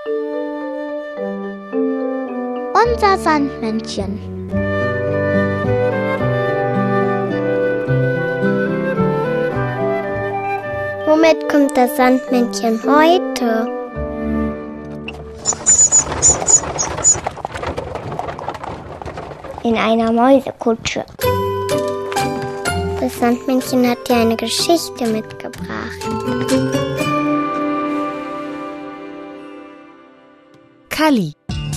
Unser Sandmännchen. Womit kommt das Sandmännchen heute? In einer Mäusekutsche. Das Sandmännchen hat dir eine Geschichte mitgebracht. Kalli.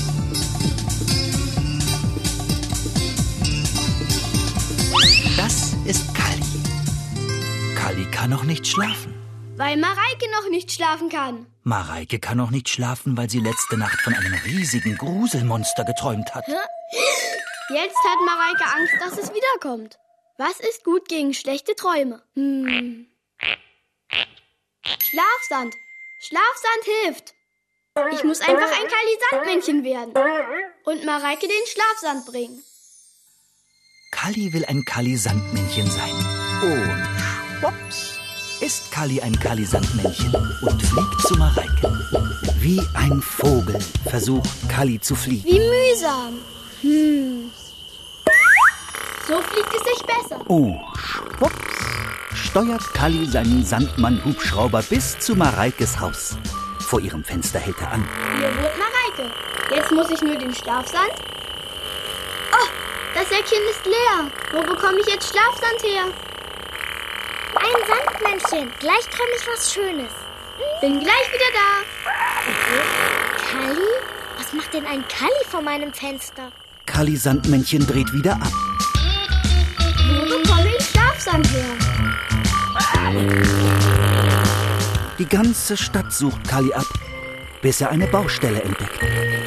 Das ist Kalli. Kalli kann noch nicht schlafen. Weil Mareike noch nicht schlafen kann. Mareike kann noch nicht schlafen, weil sie letzte Nacht von einem riesigen Gruselmonster geträumt hat. Jetzt hat Mareike Angst, dass es wiederkommt. Was ist gut gegen schlechte Träume? Schlafsand. Schlafsand hilft. Ich muss einfach ein Kalli-Sandmännchen werden. Und Mareike den Schlafsand bringen. Kalli will ein Kalli-Sandmännchen sein. Und schwupps ist Kalli ein Kalli-Sandmännchen und fliegt zu Mareike. Wie ein Vogel versucht Kalli zu fliegen. Wie mühsam. So fliegt es sich besser. Oh, schwupps steuert Kalli seinen Sandmann-Hubschrauber bis zu Mareikes Haus. Vor ihrem Fenster hält er an. Hier wohnt Mareike. Jetzt muss ich nur den Schlafsand. Oh, das Säckchen ist leer. Wo bekomme ich jetzt Schlafsand her? Ein Sandmännchen. Gleich träume ich was Schönes. Bin gleich wieder da. Kalli? Was macht denn ein Kalli vor meinem Fenster? Kalli-Sandmännchen dreht wieder ab. Wo bekomme ich Schlafsand her? Die ganze Stadt sucht Kalli ab, bis er eine Baustelle entdeckt.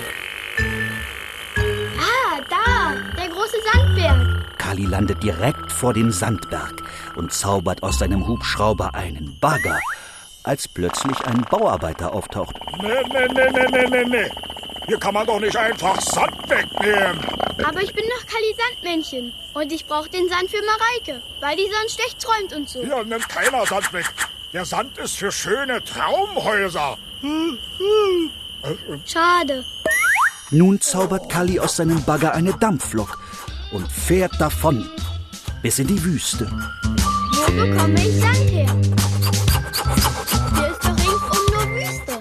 Ah, da, der große Sandberg. Kalli landet direkt vor dem Sandberg und zaubert aus seinem Hubschrauber einen Bagger, als plötzlich ein Bauarbeiter auftaucht. Nee. Hier kann man doch nicht einfach Sand wegnehmen. Aber ich bin doch Kalli-Sandmännchen. Und ich brauche den Sand für Mareike, weil die sonst schlecht träumt und so. Hier nimmt keiner Sand weg. Der Sand ist für schöne Traumhäuser. Schade. Nun zaubert Kalli aus seinem Bagger eine Dampflok und fährt davon bis in die Wüste. Wo bekomme ich Sand her? Hier ist doch ringsum nur Wüste.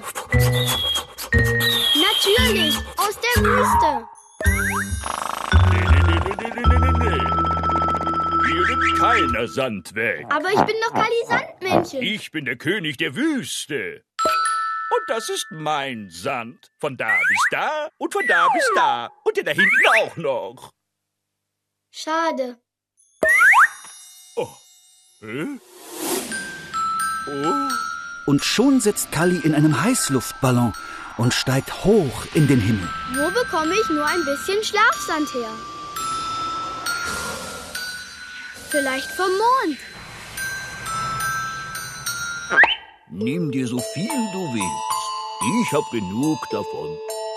Natürlich, aus der Wüste. Nee. Hier nimmt keiner Sand weg. Aber ich bin doch Kalli-Sandmännchen. Ich bin der König der Wüste. Und das ist mein Sand. Von da bis da und von da bis da. Und der da hinten auch noch. Schade. Oh. Oh. Und schon sitzt Kalli in einem Heißluftballon und steigt hoch in den Himmel. Wo bekomme ich nur ein bisschen Schlafsand her? Vielleicht vom Mond. Nimm dir so viel du willst. Ich hab genug davon.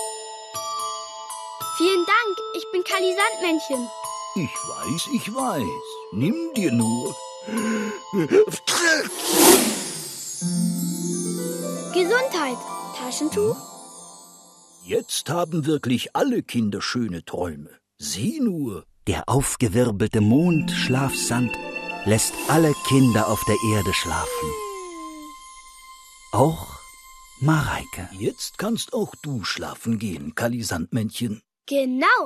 Vielen Dank, ich bin Kalli-Sandmännchen. Ich weiß. Nimm dir nur. Gesundheit. Taschentuch? Jetzt haben wirklich alle Kinder schöne Träume. Sieh nur. Der aufgewirbelte Mondschlafsand lässt alle Kinder auf der Erde schlafen. Auch Mareike. Jetzt kannst auch du schlafen gehen, Kalli-Sandmännchen. Genau.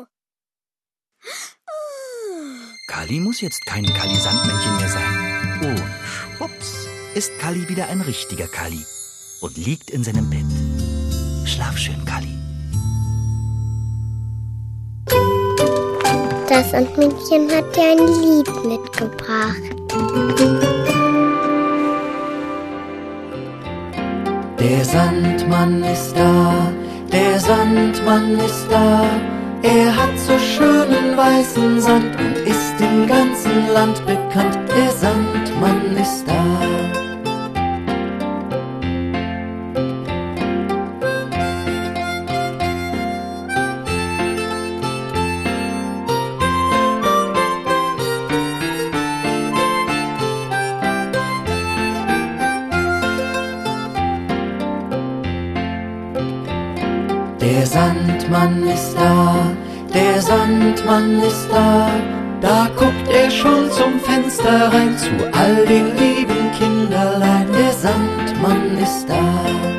Kalli muss jetzt kein Kalli-Sandmännchen mehr sein. Und schwupps ist Kalli wieder ein richtiger Kalli und liegt in seinem Bett. Schlaf schön, Kalli. Das Sandmännchen hat dir ein Lied mitgebracht. Der Sandmann ist da, der Sandmann ist da. Er hat so schönen weißen Sand und ist im ganzen Land bekannt. Der Sandmann ist da. Der Sandmann ist da, der Sandmann ist da. Da guckt er schon zum Fenster rein, zu all den lieben Kinderlein. Der Sandmann ist da.